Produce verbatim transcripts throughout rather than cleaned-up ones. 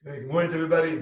Okay, good morning to everybody.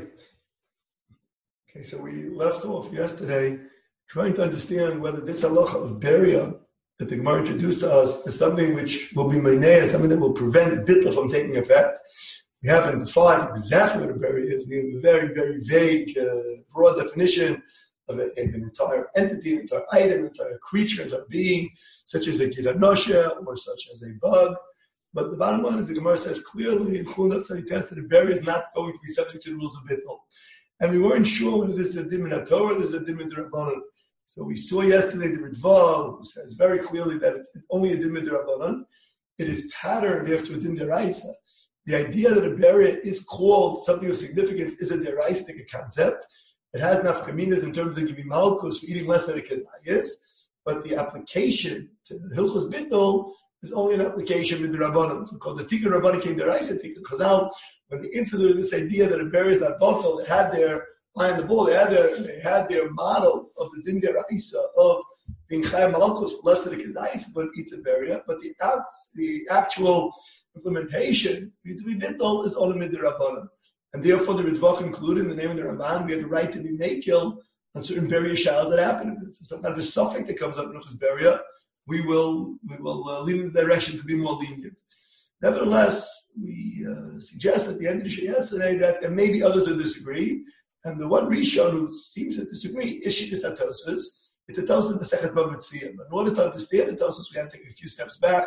Okay, so we left off yesterday trying to understand whether this halacha of beria that the Gemara introduced to us is something which will be meineh, something that will prevent bittul from taking effect. We haven't defined exactly what a beria is. We have a very, very vague, uh, broad definition of an, an entire entity, an entire item, an entire creature, an entire being, such as a giranosha or such as a bug. But the bottom line is the Gemara says clearly in Chulun Tzaditest that a beria is not going to be subject to the rules of bittul. And we weren't sure whether this is a din min Torah or this is a din min Rabbanan. So we saw yesterday the Ritva who says very clearly that it's only a din min Rabbanan. It is patterned after a din deraisa. The idea that a beria is called something of significance is a deraistic concept. It has nafkaminas in terms of giving malchus for eating less than a kezayis, but the application to hilchos bittul is only an application with the Rabbanan. So called the Tikkun Rabbanan came deraisa Tikkun Chazal. When they instituted this idea that a beria is not bottle, they had their eye on the ball. They had their they had their model of the din deraisa of being chayim malchus for less than a kezayis when it eats a beria. But the the actual implementation vis-a-vis bittul is only with the Rabbanan. And therefore, the Ritva concluded in the name of the Ramban, we have the right to be makil on certain beria shalos that happen. If there's some kind of a suffix that comes up in this beria, we will we will uh, lean in the direction to be more lenient. Nevertheless, we uh, suggest at the end of the show yesterday that there may be others who disagree, and the one Rishon who seems to disagree is Shittas HaTosfos. It's a Tosfos the Sechet Bava Metzia. In order to understand the Tosfos, we have to take a few steps back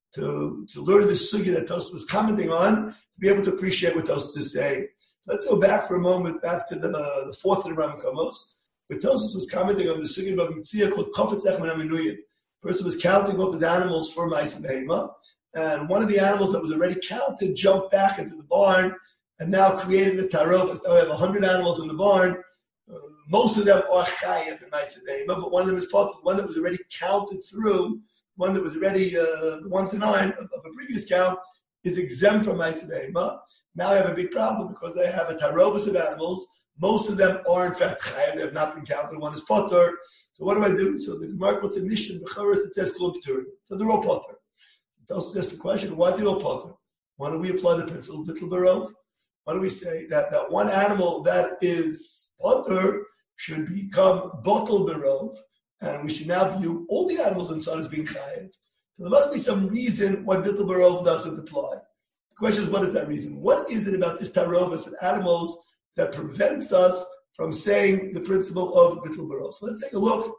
to, to learn the sugya that Tosfos was commenting on, to be able to appreciate what Tosfos is saying. So let's go back for a moment, back to the, uh, the fourth of the Ram Kamos, where Tosfos was commenting on the sugya Bava Metzia called Kofetz Echman HaMinuyim. The person was counting up his animals for Ma'aseh Behema, and one of the animals that was already counted jumped back into the barn and now created a tarobas. Now we have one hundred animals in the barn. Uh, most of them are chayav in Ma'aseh Behema, but one of them is part of the one that was already counted through, one that was already uh, the one to nine of, of a previous count is exempt from Ma'aseh Behema. Now I have a big problem because I have a tarobas of animals. Most of them are in fact chayav. They have not been counted. One is potter. So what do I do? So the Gemara puts a mission, it says klub tur. So they're all potter. It also just the question, why do they all potter? Why don't we apply the principle of bittul barov? Why do we say that, that one animal that is potter should become bottle barov, and we should now view all the animals inside as being chayav? So there must be some reason why bittul barov doesn't apply. The question is, what is that reason? What is it about this tarobas and animals that prevents us from saying the principle of bittul barov? So let's take a look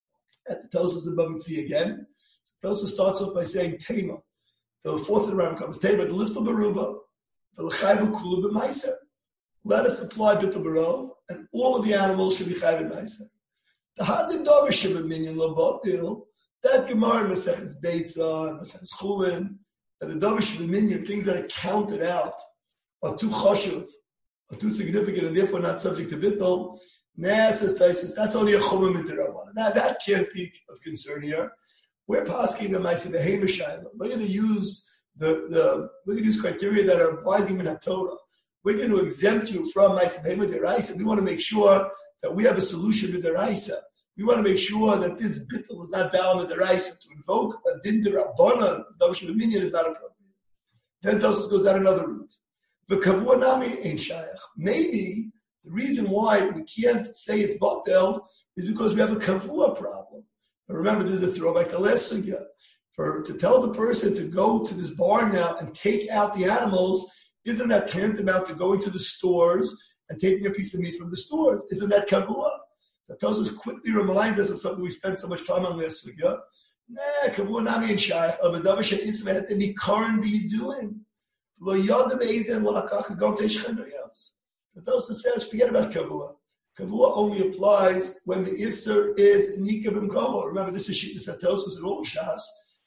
at the Tosfos of Bava Metzia again. So Tosfos starts off by saying Tema. The fourth of the Ram comes Tema, the liftul baruba, the l'chayvu kulu b'maiser. Let us apply bittul barov, and all of the animals should be chayv b'maiser. The hadin davar shebeminyan lo batil. That Gemara in Maseches Beitza and Maseches Chulin, that the davar shebeminyan, things that are counted out, are too chashuv, are too significant, and therefore not subject to bittul. Nah, says Tosfos, that's only a chumah mitzvah. Now that can't be of concern here. We're pasking the Ma'aseh Behema Shayla. We're going to use the, the we're going to use criteria that are binding in Torah. We're going to exempt you from Ma'aseh Behema Deraisa. We want to make sure that we have a solution to Deraisa. We want to make sure that this bittul is not down with Deraisa. To invoke a din derabbanan, Davish Minyan is not appropriate. Then Tosfos goes down another route. The kavua nami ain't shayach. Maybe the reason why we can't say it's batel is because we have a kavua problem. But remember, there's a throwback to last sugya. For to tell the person to go to this barn now and take out the animals, isn't that tantamount to going to the stores and taking a piece of meat from the stores? Isn't that kavua? That Tosfos quickly reminds us of something we spent so much time on last sugya. Nah, kavua nami ain't shayach. Of a davar she'isma et any current be doing. Lo yada be'ezen lo lakach go teish chenuyos. The Tosfos says, forget about kavua. Kavua only applies when the Isser is Nika b'mkomo. Remember, this is Shittas HaTosfos and all Shas.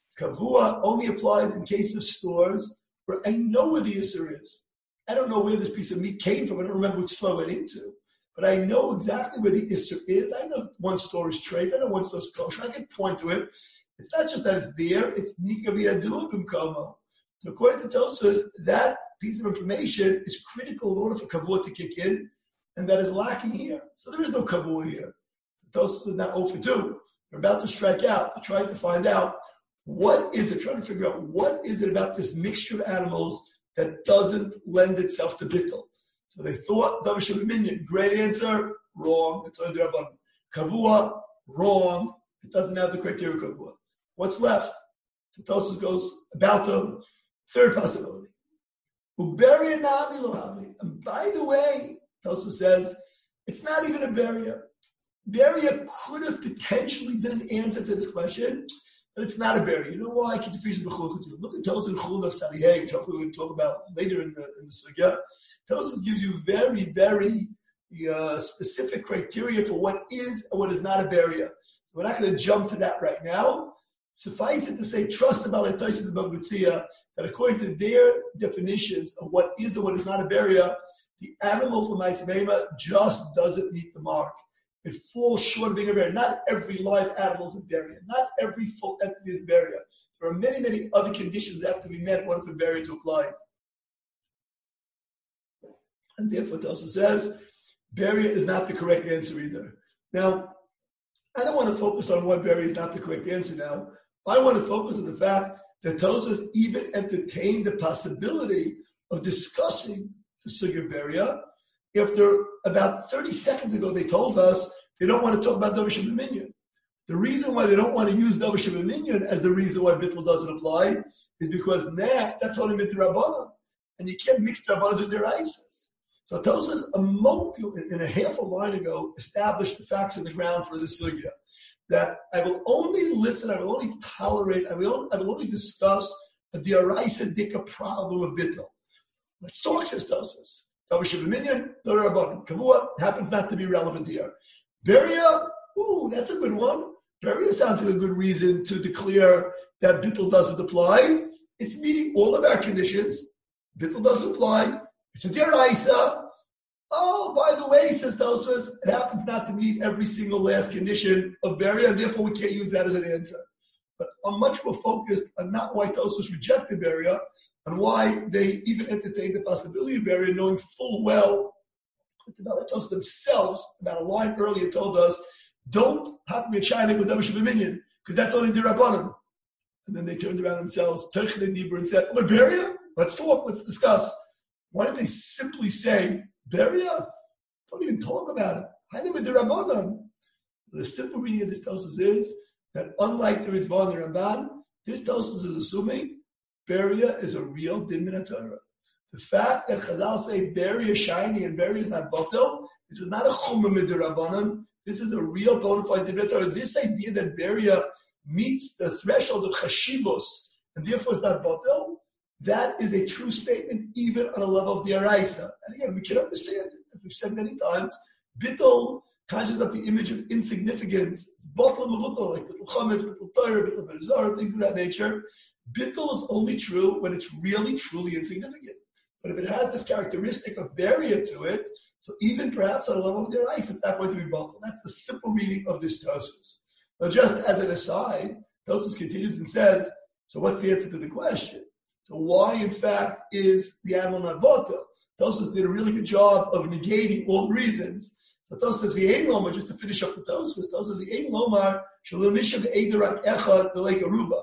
Kavua only applies in case of stores where I know where the Isser is. I don't know where this piece of meat came from. I don't remember which store I went into. But I know exactly where the Isser is. I know one store is treif. I know one store is kosher. I can point to it. It's not just that it's there. It's Nika v'yadua b'mkomo. So according to Tosfos, that piece of information is critical in order for kavua to kick in. And that is lacking here. So there is no kavua here. Tosfos is now zero for two. We're about to strike out. We're trying to find out what is it, trying to figure out what is it about this mixture of animals that doesn't lend itself to bittul. So they thought Davar Shebeminyan. Great answer, wrong. It's only Rabbanan. Kavua, wrong. It doesn't have the criteria Kavua. What's left? So Tosfos goes about the third possibility. Uberia nami lohavi. And by the way, Tosfos says, it's not even a beria. Beria could have potentially been an answer to this question, but it's not a beria. You know why? Look at Tosfos and Chul of Sariyeh, which hopefully we're going to talk about later in the in the sugya. Tosfos gives you very, very uh, specific criteria for what is and what is not a beria. So we're not going to jump to that right now. Suffice it to say, trust the Balei Tosfos and Bava Metzia that according to their definitions of what is and what is not a beria, the animal from Ma'aseh Behema just doesn't meet the mark. It falls short of being a beria. Not every live animal is a beria. Not every full entity is a beria. There are many, many other conditions that have to be met in order for a beria to apply. And therefore, it also says, beria is not the correct answer either. Now, I don't want to focus on what beria is not the correct answer now. I want to focus on the fact that Tosfos even entertained the possibility of discussing the sugya of beria. After about thirty seconds ago, they told us they don't want to talk about Davar Shebeminyan. The reason why they don't want to use Davar Shebeminyan as the reason why bittul doesn't apply is because nah, that's only midrabanan, and you can't mix drabanan with deraisas. So Tosfos a moment in a half a line ago established the facts on the ground for the sugya that I will only listen, I will only tolerate, I will, I will only discuss the deraisa dika problem of bittul. Let's talk, says Tosfos. Davar Shebeminyan, Darabanan. Kavua happens not to be relevant here. Beria, ooh, that's a good one. Beria sounds like a good reason to declare that bittul doesn't apply. It's meeting all of our conditions. Bittul doesn't apply. It's a deraisa. Oh, by the way, says Tosfos, it happens not to meet every single last condition of beria, and therefore we can't use that as an answer. But I'm much more focused on not why Tosfos rejected beria, and why they even entertained the possibility of beria, knowing full well that the Balei Tosfos themselves, about a line earlier, told us, don't have me a child with Davar Shebeminyan, because that's only the Rabbanim. And then they turned around themselves, Teichel Nibur, and said, oh, beria? Let's talk, let's discuss. Why did they simply say, beria? Don't even talk about it. Hainu midrabanan. The simple reading of this Tosfos is that unlike the Ritva and the Ramban, this Tosfos is assuming beria is a real din min haTorah. The fact that Chazal say beria is shiny and beria is not batel, this is not a chumrah midrabanan. This is a real bona fide din min haTorah. This idea that beria meets the threshold of chashivos and therefore is not batel, that is a true statement even on a level of deraisa. And again, we can understand it, as we've said many times. Bittul conjures up the image of insignificance. It's batel mevutal, like bittul chametz, bittul Torah, bittul berizar, things of that nature. Bittul is only true when it's really, truly insignificant. But if it has this characteristic of beria to it, so even perhaps on a level of deraisa, it's not going to be batel. That's the simple meaning of this Tosfos. Now, just as an aside, Tosfos continues and says, so what's the answer to the question? So why, in fact, is the animal not batel? Tosfos did a really good job of negating all the reasons. So Tosfos says, "V'ein lomar," just to finish up the Tosfos, Tosfos says, "V'ein lomar shelo nishav eiderak echad b'leik aruba."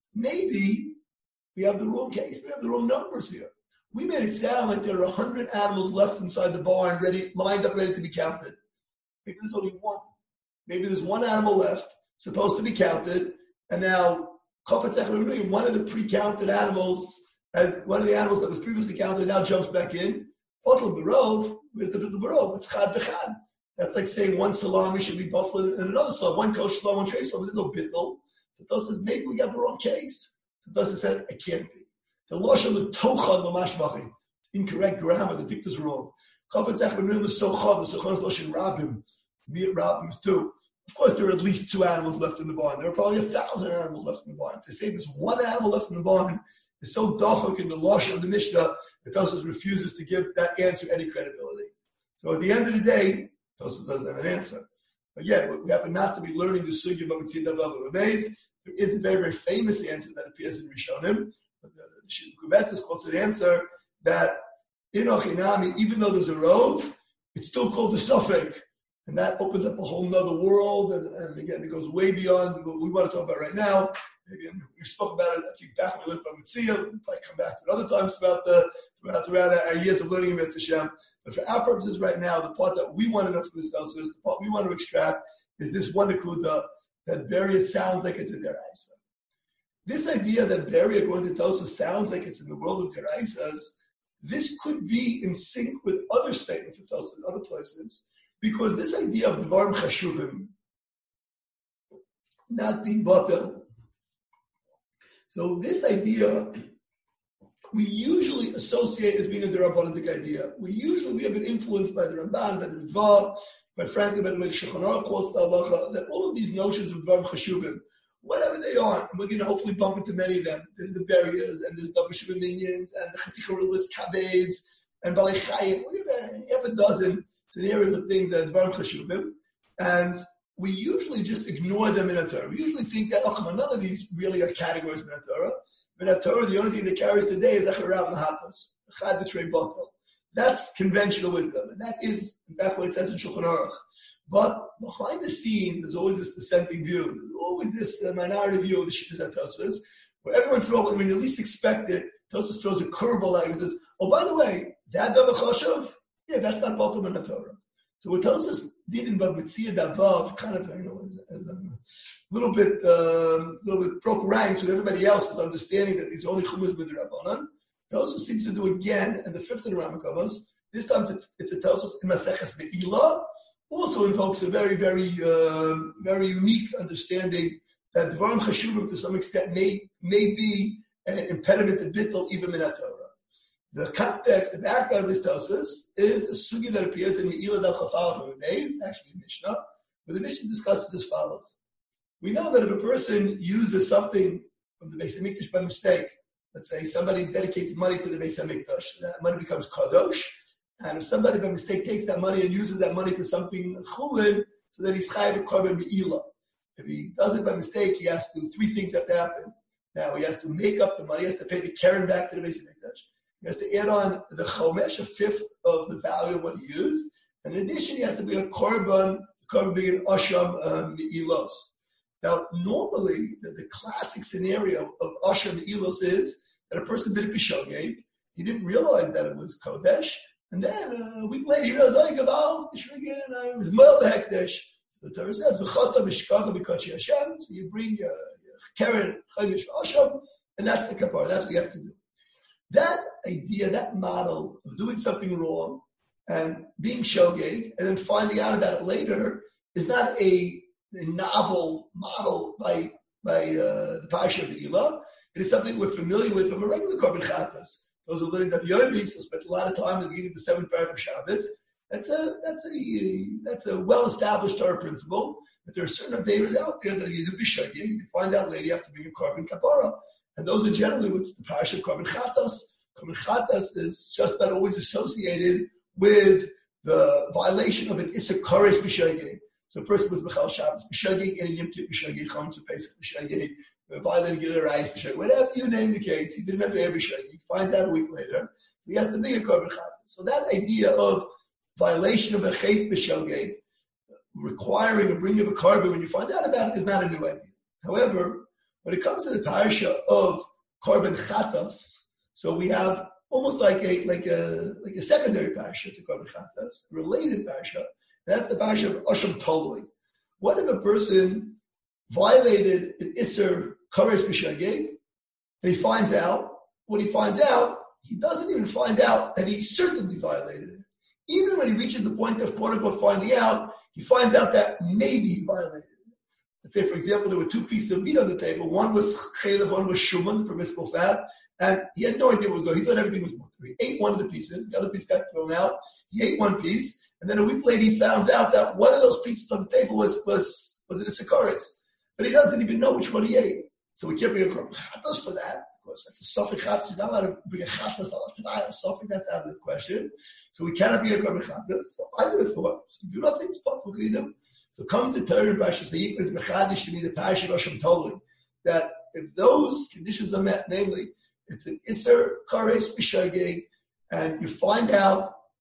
Maybe we have the wrong case. We have the wrong numbers here. We made it sound like there are a hundred animals left inside the barn, ready, lined up, ready to be counted. Maybe there's only one. Maybe there's one animal left, supposed to be counted, and now one of the pre-counted animals, as one of the animals that was previously counted, now jumps back in. Bottle barov, where's the bittul barov? It's chad b'chad. That's like saying one salami should be bottled and another salami, one kosher salami, one tray salami. There's no bittul. So Tosfos says, maybe we got the wrong case. So Tosfos said, it can't be. The lashon of tochad l'mashmachim. It's incorrect grammar. The dicta's wrong. Chafetz echad b'mirim is sochad. The sochad is lashon rabim. Mir rabim too. Of course, there are at least two animals left in the barn. There are probably a thousand animals left in the barn. To say there's one animal left in the barn is so dachok in the lashon of the Mishnah that Tosfos refuses to give that answer any credibility. So at the end of the day, Tosfos doesn't have an answer. Again, we happen not to be learning the sugya of Mitzid Davav Beis. There is a very, very famous answer that appears in Rishonim. The Kuvetz quotes an answer that in Ochinami, even though there's a rov, it's still called the suffix. And that opens up a whole nother world. And, and again, it goes way beyond what we want to talk about right now. Maybe we spoke about it, I think, back when we learned about Mitzvah. We'll probably come back to it other times throughout the throughout, throughout our years of learning about Hashem. But for our purposes right now, the part that we want to know from this house is the part we want to extract is this one nakuda that Beria sounds like it's in Deraisa. This idea that Beria, according to Tosa, sounds like it's in the world of Deraisas, this could be in sync with other statements of Tosa in other places, because this idea of Devarim Chashuvim not being batel. So this idea we usually associate as being a Derabanan idea. We usually we have been influenced by the Ramban, by the Ritva, but frankly by the way the Shulchan Aruch quotes the halacha, that all of these notions of Devarim Chashuvim, whatever they are, and we're going to hopefully bump into many of them. There's the barriers, and there's the Shuvim minions, and the Chaticharulis Kabeds, and Balei Chayim. We have a, have a dozen scenarios of things that are Devarim Chashuvim, and we usually just ignore them in a Torah. We usually think that, oh, none of these really are categories in a Torah. But in Torah, the only thing that carries today is Echarav Mahatas, Chad B'Trei Batel. That's conventional wisdom, and that is, in fact, what it says in Shulchan Aruch. But behind the scenes, there's always this dissenting view. There's always this uh, minority view of the Shittas and Tosfos, where everyone throws, when you least expect it, Tosfos throws a curveball at you and says, oh, by the way, that Davar Chashav, yeah, that's not Batel in the Torah. So what Tosfos did in Bab Mitzia Davav, kind of, you know, as, as a little bit, uh, little bit broke ranks with everybody else's understanding that these only Chumas with the Rabbanan. Tosfos seems to do again, and the fifth of the Ramakovas, this time it's, it's a Tosfos in Maseches Be'ilah, also invokes a very, very, uh, very unique understanding that Devarim Chashuvim to some extent may, may be an impediment to Bittul even in Torah. The context, the background of this Tosfos is a sugi that appears in Me'ilah Daf Chafal Days, actually in Mishnah, where the Mishnah discusses as follows. We know that if a person uses something from the Beis HaMikdash by mistake, let's say somebody dedicates money to the Beis HaMikdash, that money becomes kadosh, and if somebody by mistake takes that money and uses that money for something chulin, so then he's chayav a korban me'ilah. If he does it by mistake, he has to, three things have to happen. Now, he has to make up the money, he has to pay the keren back to the Beis HaMikdash. He has to add on the chomesh, a fifth of the value of what he used. And in addition, he has to be a korban, the korban being an asham um, me'ilos. Now, normally, the, the classic scenario of asham me'ilos is that a person did a b'shogeg, he didn't realize that it was kodesh, and then uh, a week later he realized, oh, Gaval, I was more hekdesh. So the Torah says, v'chata b'shkacha b'kachi Hashem, so you bring your, your keren, chomesh, asham, and that's the kapara, that's what you have to do. That idea, that model of doing something wrong and being shogeg and then finding out about it later is not a, a novel model by by uh, the Parsha of Eilah. It is something we're familiar with from a regular korban chatas. Those who are learning that Yomis spent a lot of time at the beginning of the seventh parak of Shabbos. That's a that's a that's a well-established Torah principle. But there are certain aveiros out there that you do b'shogeg. You find out later you have to bring a korban kapara. And those are generally what's the parasha of Korban Chatas. Korban Chatas is just about always associated with the violation of an Issa Koresh B'Shogeg. So a person was B'chal Shabbos B'Shogeg, and Yom Kippur B'Shogeg, Chom to Pesach B'Shogeg, violating Gilei Arayis B'Shogeg, whatever you name the case, he didn't have to B'Shogeg. He finds out a week later, so he has to be a Korban Chatas. So that idea of violation of a Chet B'Shogeg, requiring a bringing of a korban when you find out about it, is not a new idea. However, when it comes to the parasha of Korban Chatas, so we have almost like a like a like a secondary parasha to Korban Chatas, related parasha, and that's the parasha of Asham Tolui. What if a person violated an Isser Koresh B'Shogeg, and he finds out, when he finds out, he doesn't even find out that he certainly violated it. Even when he reaches the point of quote-unquote finding out, he finds out that maybe he violated it. Let's say, for example, there were two pieces of meat on the table. One was chaylev, one was shuman, permissible fat, and he had no idea what was going on. He thought everything was mutter. He ate one of the pieces. The other piece got thrown out. He ate one piece, and then a week later he found out that one of those pieces on the table was was was in a sikaris, but he doesn't even know which one he ate. So we can't bring a korban chatas for that. Of course, that's a sofik chatas. You're not allowed to bring a chatas al tanai. A sofik, that's out of the question. So we cannot bring a korban chatas. So I would have thought, so do nothing. What can you do? So comes the Torah in Parashas Vayikra, Mechadish to me the Parashat Asham Tolui, that if those conditions are met, namely, it's an Isser Koresh B'Shogeg, and you find out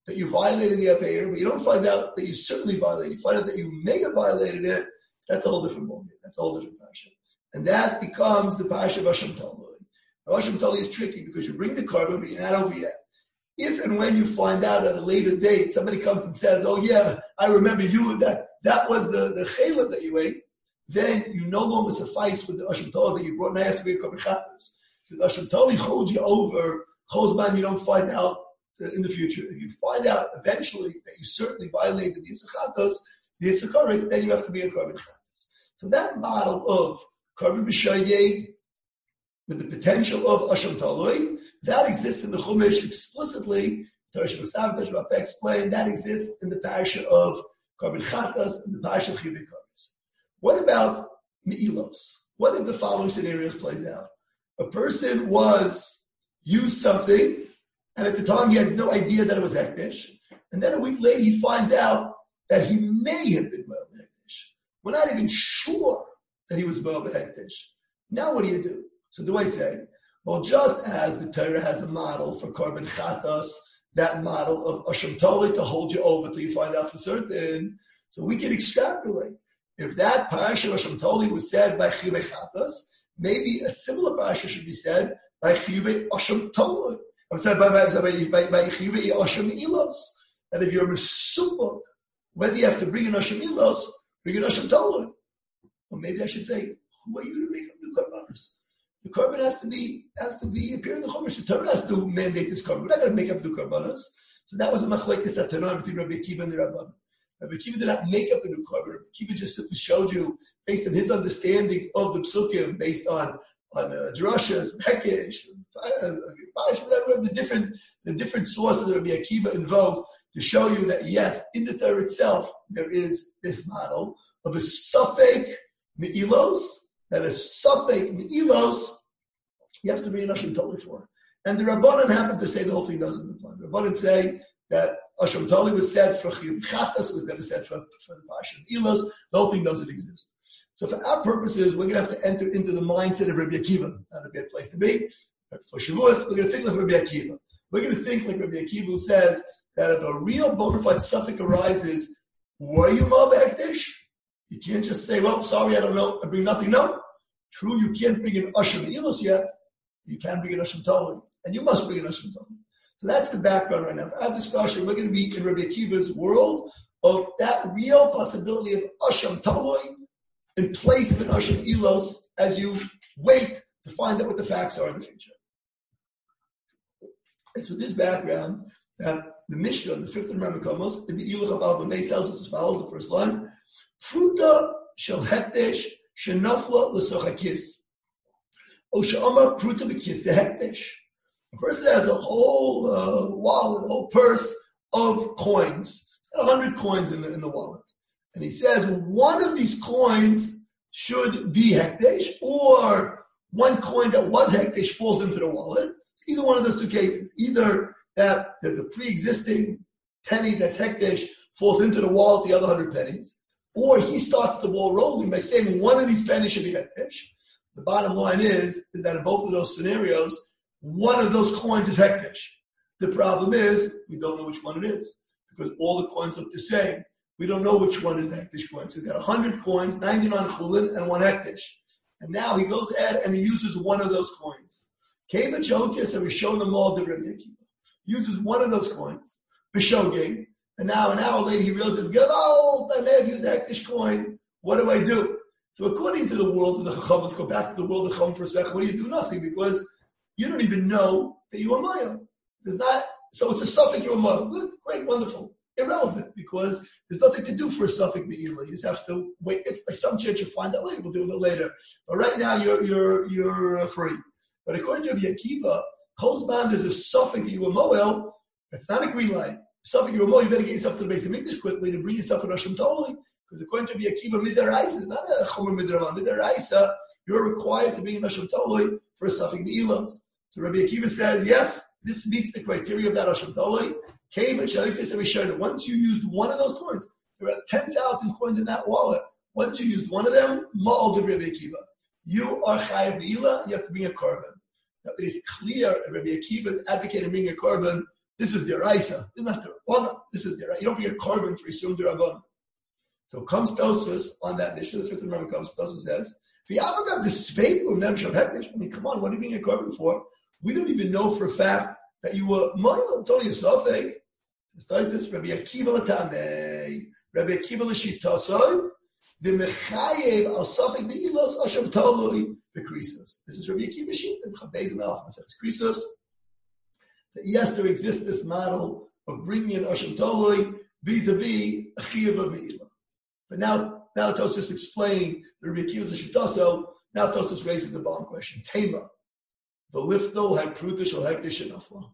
that you violated the Aveira, but you don't find out that you certainly violated it. You find out that you may have violated it. That's a whole different ballgame. That's a whole different parsha. And that becomes the parsha of Hashem Talmud. Now, Hashem Talmud is tricky because you bring the carbon, but you're not over yet. If and when you find out at a later date, somebody comes and says, oh yeah, I remember you, that that was the, the chaylev that you ate, then you no longer suffice with the Hashem Talmud that you brought. Now you have to be a carbon chatas. So the Hashem Talmud holds you over, chosban, you don't find out in the future. If you find out eventually that you certainly violated the Yisachatos, the Yisachores, then you have to be a carbon chatas. So that model of carbon b'shayeh with the potential of Hashem Talui, that exists in the Chumash explicitly. Torah Shabbat Torah Shabbat explained that exists in the parasha of carbon chatas and the parasha of chiyuvei kares. What about me'ilos? What if the following scenarios plays out? A person was used something, and at the time he had no idea that it was hekdesh, and then a week later he finds out that he may have been well hekdesh. We're not even sure that he was well hekdesh. Now what do you do? So do I say, well, just as the Torah has a model for carbon chatas, that model of Hashem Toli to hold you over till you find out for certain, so we can extrapolate. If that parasha of Hashem Toli was said by chiyuvei chatas, maybe a similar parasha should be said by chiyuvei Hashem Toli. I'm sorry, by, by, by, by chiyuvei Hashem ilos. That if you're a mesupok, whether you have to bring in Hashem ilos, bring in Hashem Toli. Or maybe I should say, who are you to make up new karbanos? The carbon has to be has to be appear in the Chumash. The Torah has to mandate this carbon. We're not going to make up the karbanos. So that was a machlekes atanon between Rabbi Akiva and the Rabban. Rabbi Akiva did not make up a new carbon. Rabbi Akiva just simply showed you, based on his understanding of the psukim, based on on uh, drashas, hekesh, whatever the different the different sources that Rabbi Akiva invoked to show you that yes, in the Torah itself there is this model of a suffix me'ilos. That a suffix me'ilos, you have to bring an Hashem Toli for. And the Rabbanan happened to say the whole thing doesn't apply. The Rabbanan say that Hashem Toli was said for chiyuvei chatas, it was never said for, for the parsha me'ilos. The whole thing doesn't exist. So for our purposes, we're going to have to enter into the mindset of Rabbi Akiva. Not a bad place to be. For Shavuos, we're going to think like Rabbi Akiva. We're going to think like Rabbi Akiva, who says that if a real bona fide suffix arises, were you ma b'hekdesh? You can't just say, well, sorry, I don't know, I bring nothing. No. True, you can't bring in Hashem Ilos yet. You can bring in Hashem Toli. And you must bring in Hashem Toli. So that's the background right now. For our discussion, we're going to be in Rabbi Akiva's world of that real possibility of Hashem Toli in place of an Hashem Ilos as you wait to find out what the facts are in the future. It's with this background that the Mishnah, the fifth and Ramakomos, the Be'iluch of Alva Meis tells us as follows, the first line, Pruta shel hekdesh shenafla l'sochakis. O she'amar pruta b'kis hekdesh. A person has a whole uh, wallet, a whole purse of coins. He's got a hundred coins in the, in the wallet. And he says, one of these coins should be hekdesh, or one coin that was hekdesh falls into the wallet. It's either one of those two cases. Either that there's a pre-existing penny that's hekdesh, falls into the wallet, the other hundred pennies, or he starts the ball rolling by saying one of these pennies should be hekdesh. The bottom line is, is that in both of those scenarios, one of those coins is hekdesh. The problem is, we don't know which one it is, because all the coins look the same. We don't know which one is the hekdesh coin. So he's got one hundred coins, ninety-nine chulin, and one hekdesh. And now he goes ahead and he uses one of those coins. Keva Chotias, and we've shown them all the Rabbi Akiva. Uses one of those coins, B'shogeg, and now an hour later he realizes, oh, I may have used the hekdesh coin. What do I do? So according to the world of the Chacham, let's go back to the world of the Chacham for a second. What do you do? Nothing, because you don't even know that you are Maya. There's not, so it's a suffix you're a Maya. Good, great, wonderful. Irrelevant, because there's nothing to do for a suffix me'ila. You just have to wait. If by some chance you find out later, we'll do it later. But right now you're you're you're free. But according to Rabbi Akiva, Kol's band is a suffix you a Moel. That's not a green light. Suffix you a Moel, you better get yourself to the base of English quickly to bring yourself in Hashem Toli. Because according to Rabbi Akiva, midaraisa is not a chomer midravan. Midaraisa, you're required to be in Hashem Toli for a suffix me'ilos. So Rabbi Akiva says, yes, this meets the criteria of that Hashem Toli. Once you used one of those coins, there are ten thousand coins in that wallet. Once you used one of them, ma'al de Rabbi Akiva. You are chayav me'ila, and you have to bring a korban. Now it is clear that Rabbi Akiva is advocating bringing a korban This is the Raisa. This is not the Rabbanan. This is the Raisa. You don't bring a carbon for Yisum the Rabbanan. So comes Tosfos on that mission. The fifth Amendment comes. Tosfos says, I mean, come on, what are you being a carbon for? We don't even know for a fact that you were Moil. It's only a Safek. Tosfos, Rabbi Akiva Latamei, Rabbi Akiva L'Shitosoi, the Mechayev al Safek Be'ilos Asham Toloi Bekrisos. This is Rabbi Akiva Shita. Chabez Melach says Krisos. That yes, there exists this model of bringing in Asham Toloi vis-a-vis a Chiyav of Me'ilah. But now, now Tosfos explained the Rabbi Akiva L'Shitoso. Now Tosfos raises the bomb question. Tema, the lifto had prutish or hektish and afla.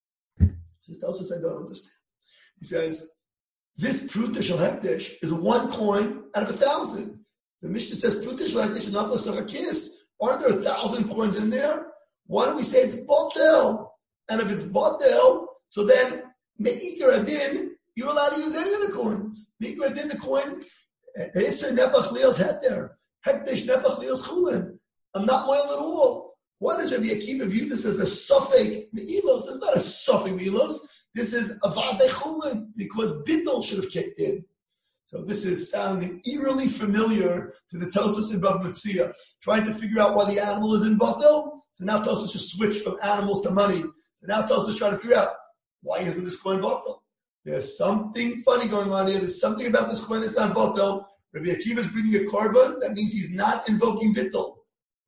Says Tosfos, I don't understand. He says this prutish or hektish is one coin out of a thousand. The Mishnah says prutish or hektish and afla sachakis. Aren't there a thousand coins in there? Why don't we say it's botel? And if it's botel, so then meikar adin, you're allowed to use any of the coins. Meikar adin, the coin. Issa nepach lios het there. Hektish nepach lios chulin. I'm not moil at all. Why does Rabbi Akiva view this as a suffix me'ilos? It's not a suffix me'ilos. This is a vade chulin because bittul should have kicked in. So this is sounding eerily familiar to the Tosfos in Bava Metzia, trying to figure out why the animal is in batel. So now Tosfos just switched from animals to money. So now Tosfos is trying to figure out why isn't this coin batel? There's something funny going on here. There's something about this coin that's not batel. Rabbi Akiva is bringing a korban. That means he's not invoking bittul.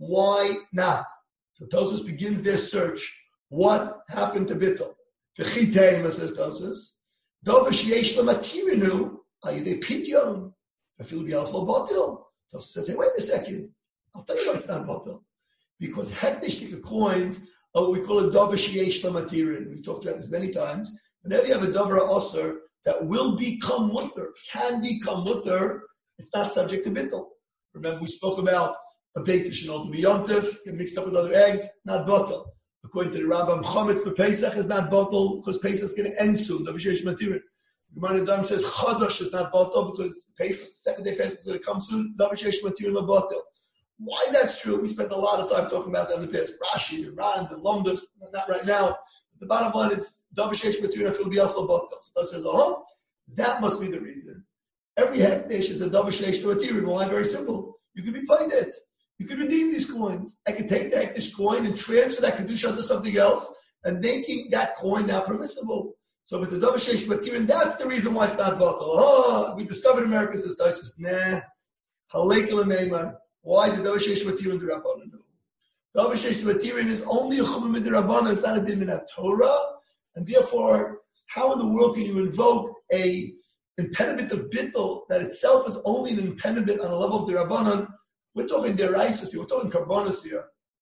Why not? So Tosfos begins their search. What happened to bittul? V'chitema, says Tosfos. Dover sheyesh l'matirinu ayidei pidyon. Afil b'yalflo batil. Tosfos says, hey, wait a second. I'll tell you why it's not batil. Because hektish coins are what we call a dover sheyesh l'matirin. We've talked about this many times. Whenever you have a dover osir that will become mutter, can become mutter, it's not subject to bittul. Remember, we spoke about a beit shenol to be yontif, get mixed up with other eggs, not batel. According to the Rambam, chometz for Pesach is not batel because Pesach is going to end soon. The Vishesh Matirin. The Gemara Dam says Chodosh is not batel because Pesach, second day Pesach is going to come soon. The Vishesh Matirin la batel. Why that's true? We spent a lot of time talking about that in the past. Rashis and Rans and Lomdos, not right now. The bottom line is Davishesh Matirin fil biyaflo batel. So it says, oh, that must be the reason. Every hektish is a Davishesh Matirin. Why? Very simple. You could be paid it. You could redeem these coins. I could take the hektish coin and transfer that kedusha to something else, and making that coin now permissible. So with the Davishesh Matirin, that's the reason why it's not batel. Oh, we discovered America says Tosfos. Nah. Halek l'meimar. Why did Davishesh Matirin do Rabbanan do? Davishesh Matirin is only a chumim in the Rabbanan. It's not a din in Torah, and therefore, how in the world can you invoke a impediment of bittul that itself is only an impediment on a level of the Rabbanan? We're talking deraisos here. We're talking karbonos here.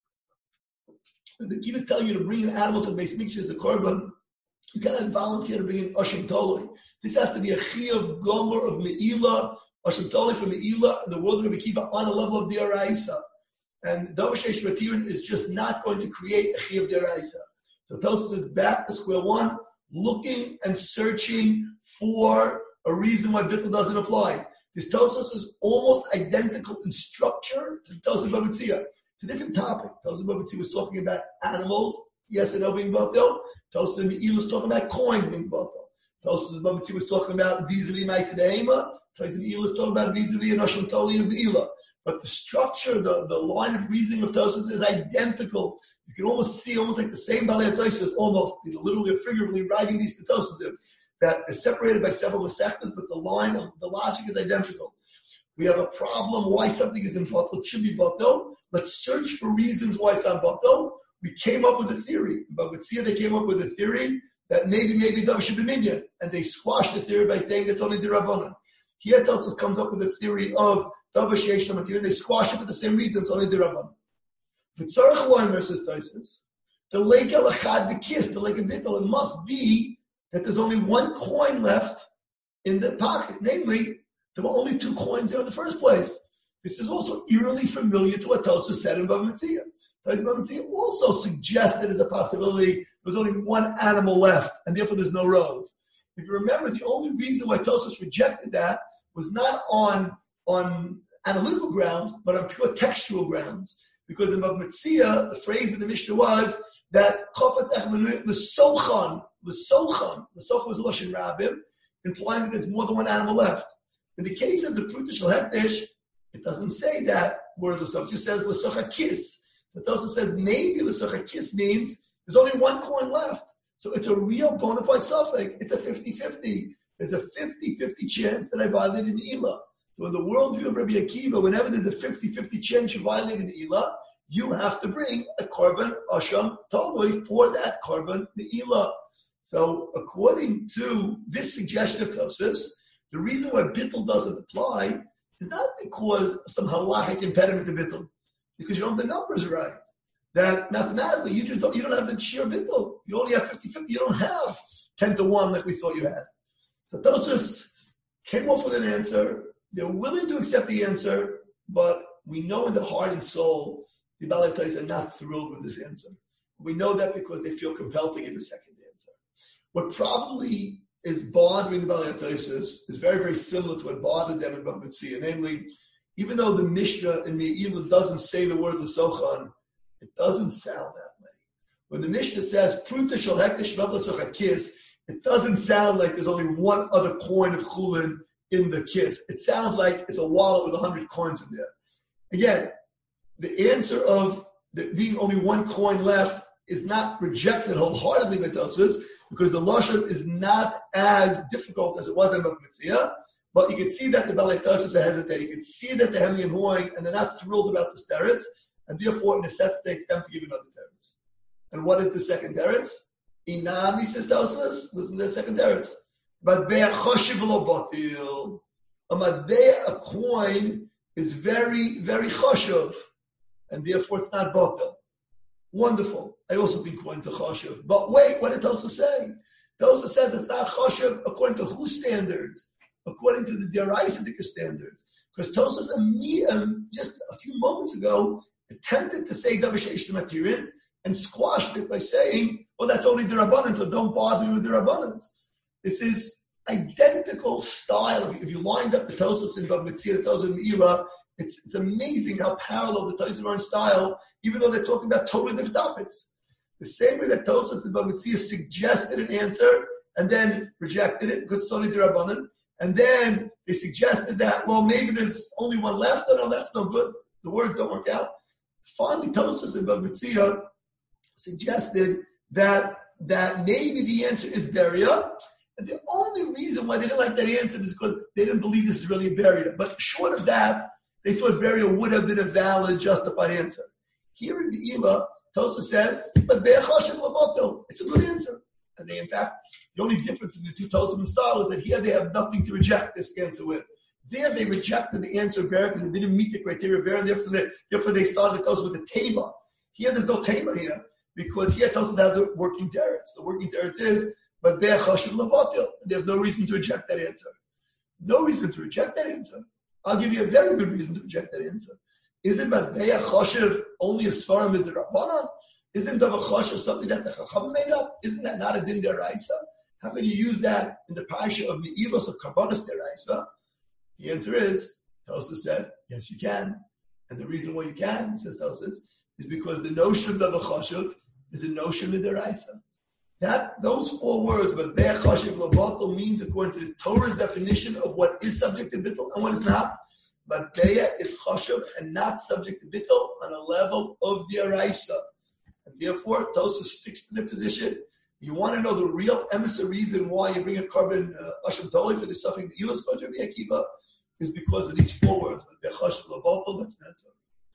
The Kiva is telling you to bring an animal to the base mikdash as a korban. You cannot volunteer to bring in Asham Toloi. This has to be a chiyav gomer of me'ilah, Asham Toloi for me'ilah, in the world of Rabbi Kiva on a level of deraisa. And Davishesh Matirin is just not going to create a chiyav deraisa. So Tosfos is back to square one, looking and searching for a reason why bittul doesn't apply. This Tosfos is almost identical in structure to Tosfos Bava Metzia. It's a different topic. Tosfos Bava Metzia was talking about animals, yes and no being batel. Tosfos Me'ilah was talking about coins being batel. Tosfos Bava Metzia was talking about vis-a-vis Ma'aseh De'ema. Tosfos Me'ilah was talking about vis-a-vis an Asham Toloi and Be'ilah. But the structure, the, the line of reasoning of Tosfos is identical. You can almost see, almost like the same Balei Tosfos, almost, you know, literally or figuratively writing these to Tosfos that is separated by several masechtas, but the line of the logic is identical. We have a problem why something is in batel. It should be batel. Let's search for reasons why it's not batel. We came up with a theory. But with Sia, they came up with a theory that maybe, maybe Dav should be minyan. And they squashed the theory by saying it's only the Rabbanan. Here, Tosfos comes up with a theory of Dav sheyesh l'matir. They squash it for the same reason. It's only the Rabbanan. V'tzarech loimer, says Tosfos, the lake elachad v'kis, the lake of bittul, it must be that there's only one coin left in the pocket. Namely, there were only two coins there in the first place. This is also eerily familiar to what Tosfos said in Bava Metzia. Tosfos Bava Metzia also suggested as a possibility there's only one animal left, and therefore there's no rove. If you remember, the only reason why Tosfos rejected that was not on, on analytical grounds, but on pure textual grounds. Because in Bava Metzia, the phrase in the Mishnah was that Chafetz Echad l'sochan, l'sochan, l'sochan was Lashon Rabim, implying that there's more than one animal left. In the case of the Pruta Shel Hekdesh, it doesn't say that word l'sochan. It just says l'socha kiss. So it also says maybe l'socha kiss means there's only one coin left. So it's a real bona fide suffix. It's a fifty-fifty. There's a fifty-fifty chance that I violated an Elah. So in the worldview of Rabbi Akiva, whenever there's a fifty-fifty chance you violated an Elah, you have to bring a korban asham totally for that korban me'ilah. So according to this suggestion of Tosfos, the reason why bittul doesn't apply is not because of some halachic impediment to bittul, because you don't have the numbers right. That mathematically you just don't, you don't have the sheer bittul. You only have fifty-fifty. You don't have ten to one like we thought you had. So Tosfos came off with an answer. They're willing to accept the answer, but we know in the heart and soul the Balei Tosfos are not thrilled with this answer. We know that because they feel compelled to give a second answer. What probably is bothering the Balei Tosfos is very, very similar to what bothered them in Bava Metzia. Namely, even though the Mishnah in Me'ilah doesn't say the word l'sochan, it doesn't sound that way. When the Mishnah says Pruta Shel Hekdesh Shvav l'socha kiss, it doesn't sound like there's only one other coin of chulin in the kiss. It sounds like it's a wallet with a hundred coins in there. Again, the answer of there being only one coin left is not rejected wholeheartedly by Tosfos, because the lashon is not as difficult as it was in Bava Metzia. But you can see that the Balei Tosfos are hesitating. You can see that the Hemli and Hoing, and they're not thrilled about this teretz, and therefore it necessitates them to give another teretz. And what is the second teretz? Inami, says Tosfos, listen to the second teretz. Matbea choshev lo batil. A matbea, a coin, is very, very choshev, and therefore it's not batil. Wonderful. I also think coins are choshev. But wait, what did Tosfos say? Tosfos says it's not choshev according to whose standards? According to the Deraisa standards. Because Tosfos um, just a few moments ago attempted to say Davar Sheish Matirin and squashed it by saying, well, that's only the Rabbanan, so don't bother with the Rabbanans. This is identical style. If you, if you lined up the Tosfos in Bava Metzia, the Tosfos in Me'ilah, it's, it's amazing how parallel the Tosfos are in style, even though they're talking about totally different topics. The same way that Tosfos in Bava Metzia suggested an answer and then rejected it because it's only the Rabbanan. And then they suggested that, well, maybe there's only one left. No, no, that's no good. The words don't work out. Finally, Tosfos in Bava Metzia suggested that, that maybe the answer is Beria. And the only reason why they didn't like that answer is because they didn't believe this is really a Beria. But short of that, they thought Beria would have been a valid, justified answer. Here in Me'ilah, Tosfos says, but Be'er Choshev L'Batel. It's a good answer. And they, in fact, the only difference in the two Tosfos style is that here they have nothing to reject this answer with. There they rejected the answer of Be'er because they didn't meet the criteria of Be'er, and therefore they, therefore they started the Tosfos with a tema. Here there's no tema here, because here Tosfos has a working teretz. The working teretz is, but Be'er Choshev L'Batel. They have no reason to reject that answer. No reason to reject that answer. I'll give you a very good reason to reject that answer. Isn't Be'er Choshev only a svarim in the Rabbanan? Isn't Davar Choshev something that the Chacham made up? Isn't that not a din deraisa? How can you use that in the parasha of Me'ilos of Karbonos deraisa? The answer is, Tosfos said, yes, you can. And the reason why you can, says Tosfos, is because the notion of Davar Choshev is a notion of deraisa. That those four words, but Be'er Choshev L'Batel, means according to the Torah's definition of what is subject to bittul and what is not. But Be'er is Choshev and not subject to bittul on a level of deraisa. And therefore, Tosfos sticks to the position. You want to know the real emissary reason why you bring a korban uh, Asham Toli for the suffering that Elah spoke to Rabbi Akiva is because of these four words. That's mental.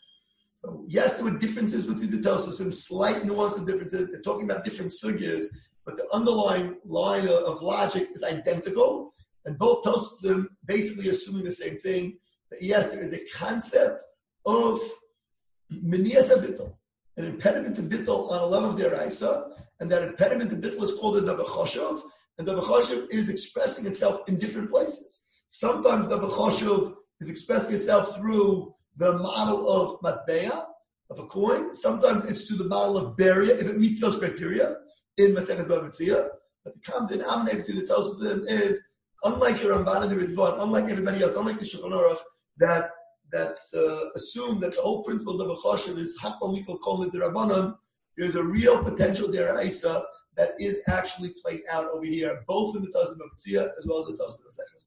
So, yes, there were differences between the Tosfos, some slight nuance and differences. They're talking about different sugyas, but the underlying line of, of logic is identical. And both Tosfos are basically assuming the same thing, that yes, there is a concept of Meniyas HaBittul, an impediment to bittul on a level of deraisa, and that impediment to bittul is called a Davar Choshev, and Davar Choshev is expressing itself in different places. Sometimes Davar Choshev is expressing itself through the model of matbea, of a coin. Sometimes it's through the model of beria, if it meets those criteria, in Maseches Bava Metzia. But the common denominator to the Tosfos is, unlike your Ramban and the Ritvan, unlike everybody else, unlike the Shulchan Aruch, that that uh, assume that the whole principle of Davar Choshev is Hakol Mikol Kol L'Derabanan. there's a real potential deraisa that is actually played out over here, both in the Tazim of Tzia as well as the Tazim of Second.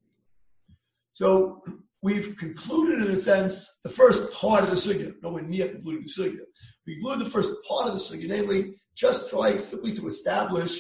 So we've concluded, in a sense, the first part of the sugya. Nowhere near concluding the sugya. We concluded the first part of the sugya, namely, just try simply to establish,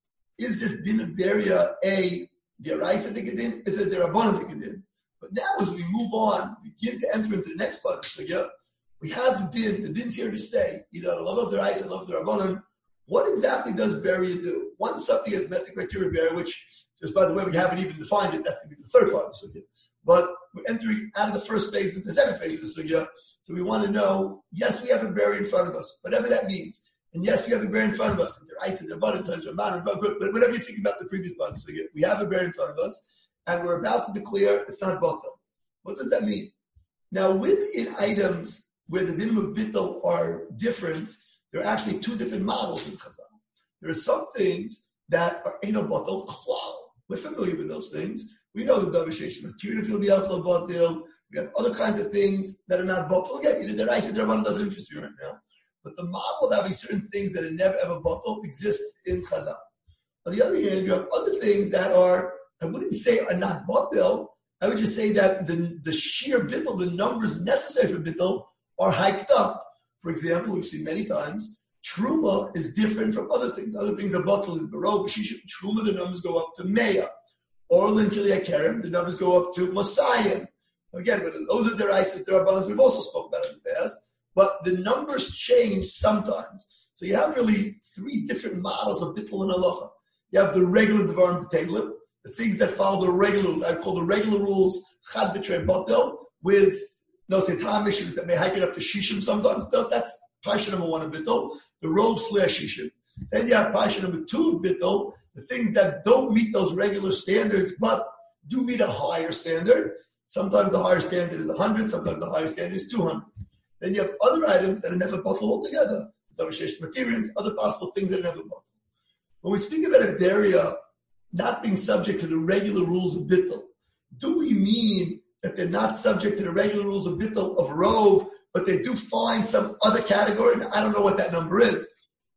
is this din of beria a deraisa din? Is it derabbanan din? But now, as we move on, we begin to enter into the next part of the sugya. We have the din. The din's here to stay. Either a love of deraisa, a love of derabbanan. What exactly does beria do? Once something has met the criteria of beria, which, just by the way, we haven't even defined it. That's going to be the third part of the sugya. But we're entering out of the first phase into the second phase of the sugya. So we want to know, yes, we have a beria in front of us, whatever that means. And yes, we have a beria in front of us. And they're ice and they're butter, but whatever you think about the previous part of the sugya, we have a beria in front of us, and we're about to declare it's not batal. What does that mean? Now, within items where the dinim of bittul are different, there are actually two different models in Chazal. There are some things that are ain't no batal klal. We're familiar with those things. We know the davashation material will be alpha batil. We have other kinds of things that are not batil. Again, either the rice or the rabban doesn't interest you right now. But the model of having certain things that are never ever batil exists in Chazal. On the other hand, you have other things that are, I wouldn't say are not batil. I would just say that the, the sheer bittul, the numbers necessary for bittul, are hiked up. For example, we've seen many times, truma is different from other things. Other things are batil. In Barov, truma, the numbers go up to meya. Or in Kiryat Kerem, the numbers go up to Messiah. Again, those are their isis, their abundance. We've also spoken about it in the past. But the numbers change sometimes. So you have really three different models of bittul and halacha. You have the regular Devarim B'Teilim, the things that follow the regular rules. I call the regular rules Chad B'Trei Batel, with no say time issues that may hike it up to Shishim sometimes. That's Parsha number one of bittul, the Rov slash Shishim. Then you have Parsha number two of bittul, the things that don't meet those regular standards, but do meet a higher standard. Sometimes the higher standard is one hundred, sometimes the higher standard is two hundred. Then you have other items that are never batal altogether. Materials, other possible things that are never batal. When we speak about a beria not being subject to the regular rules of bittul, do we mean that they're not subject to the regular rules of bittul of rov, but they do find some other category? I don't know what that number is.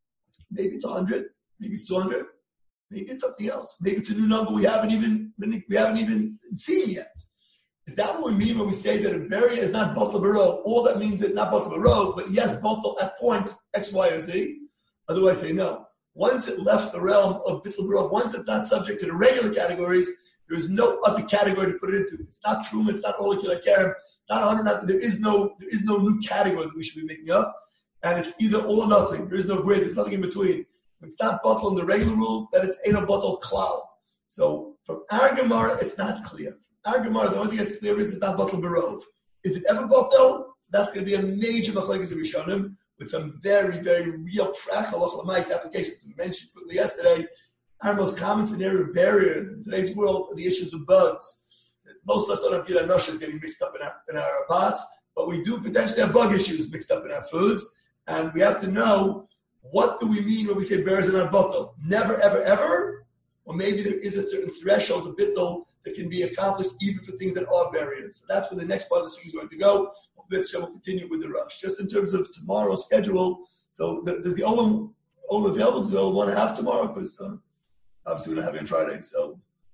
Maybe it's one hundred, maybe it's two hundred. Maybe it's something else. Maybe it's a new number we haven't even we haven't even seen yet. Is that what we mean when we say that a beria is not batal b'rov? All that means is not batal b'rov, but yes, batal at point X, Y, or Z. Otherwise, say no. Once it left the realm of batal b'rov, once it's not subject to the regular categories, there is no other category to put it into. It's not truma, it's not olekila kerem, not one hundred. There is no there is no new category that we should be making up, and it's either all or nothing. There is no gray. There's nothing in between. It's not batal in the regular rule, that it's ain't a batal klal. So from our Gemara, it's not clear. From our Gemara, the only thing that's clear is it's not batal b'rov. Is it ever batal? So that's going to be a major machlekes of Rishonim with some very, very real practical halacha applications. We mentioned quickly yesterday, our most common scenario of barriers in today's world are the issues of bugs. Most of us don't have gila noshas getting mixed up in our, in our pots, but we do potentially have bug issues mixed up in our foods, and we have to know, what do we mean when we say bears are not batal? Never, ever, ever? Or maybe there is a certain threshold of bittul that can be accomplished even for things that are barriers. So that's where the next part of the season is going to go. Let's we'll continue with the rush. Just in terms of tomorrow's schedule, so does the Olam, Olam available to go one and a half tomorrow? Because uh, obviously we're not having Friday. So,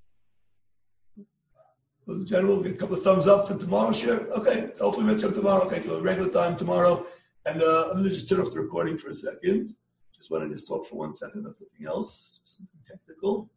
so in general, we'll get a couple of thumbs up for tomorrow, sure. Okay, so hopefully we'll tomorrow. Okay, so regular time tomorrow. And uh, I'm going to just turn off the recording for a second. Just want to just talk for one second about something else, something technical.